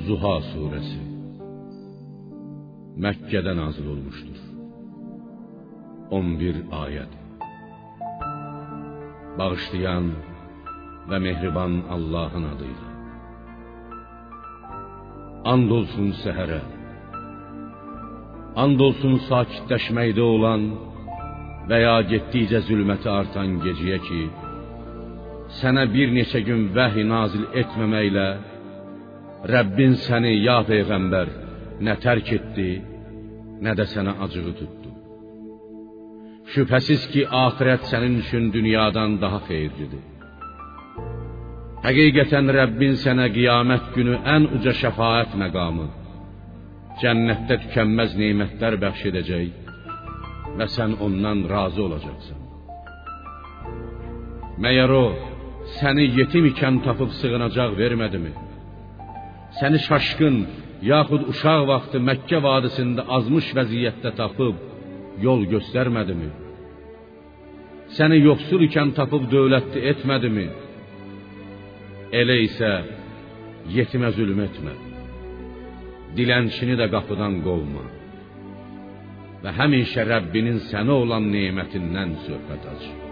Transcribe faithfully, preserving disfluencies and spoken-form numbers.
Zuha suresi Məkkədə nazil olmuşdur. on bir ayət. Bağışlayan və mehriban Allahın adıyla. And olsun səhərə, and olsun sakitləşməkdə olan və ya getdikcə zülməti artan gecəyə ki, sənə bir neçə gün vəhy nazil etməməklə Rəbbin səni, ya Peyğəmbər, nə tərk etdi, nə də sənə acığı tutdu. Şübhəsiz ki, axirət sənin üçün dünyadan daha xeyirlidir. Həqiqətən Rəbbin sənə qiyamət günü ən uca şəfaət məqamı, cənnətdə tükənməz nemətlər bəxş edəcək və sən ondan razı olacaqsan. Məyər o, səni yetim ikən tapıb sığınacaq vermədimi? Səni şaşkın, yaxud uşaq vaxtı Məkkə vadisində azmış vəziyyətdə tapıb yol göstərmədimi? Səni yoxsul ikən tapıb dövlətli etmədimi? Elə isə yetimə zülm etmə, dilənçini də qapıdan qovma və həmişə Rəbbinin sənə olan nemətindən söhbət aç.